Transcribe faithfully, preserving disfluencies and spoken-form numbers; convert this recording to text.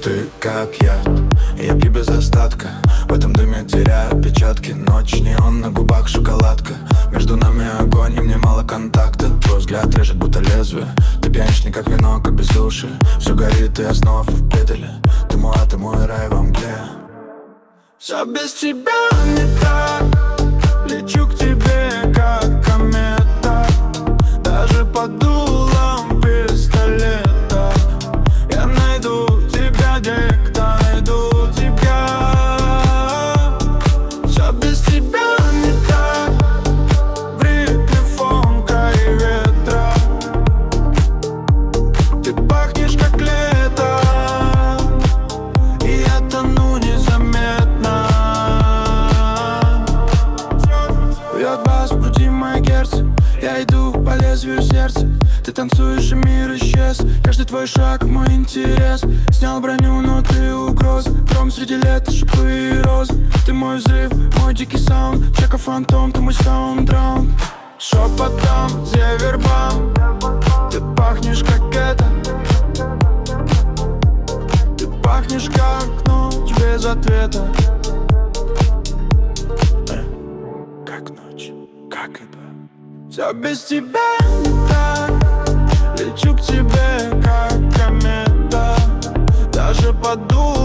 Ты как я, я пью без остатка. В этом дыме теряю отпечатки. Ночь, неон, на губах шоколадка. Между нами огонь, и мне мало контакта. Твой взгляд режет, будто лезвие. Ты пьянишь не как вино, как без души. Все горит, и я снова в петеле. Ты мой, а ты мой рай во мгле. Все без тебя не так. Лечу к тебе, как комета. Даже под дулом пистолета я найду тебя, где-то найду тебя. Все без тебя не так. В ритме фонка и ветра ты пахнешь, как лето, и я тону незаметно. Бьет бас в груди мое герц. Я иду по лезвию сердца. Ты танцуешь, и мир исчез. Каждый твой шаг — мой интерес. Снял броню, но ты угроза. Гром среди лета, шипы и розы. Ты мой взрыв, мой дикий саунд. Чека фантом, ты мой саунд-раунд. Шепотом, зевербам. Ты пахнешь, как это. Ты пахнешь, как ночь без ответа. Как ночь, как это? Все без тебя не так. Лечу к тебе, как комета. Даже под дулом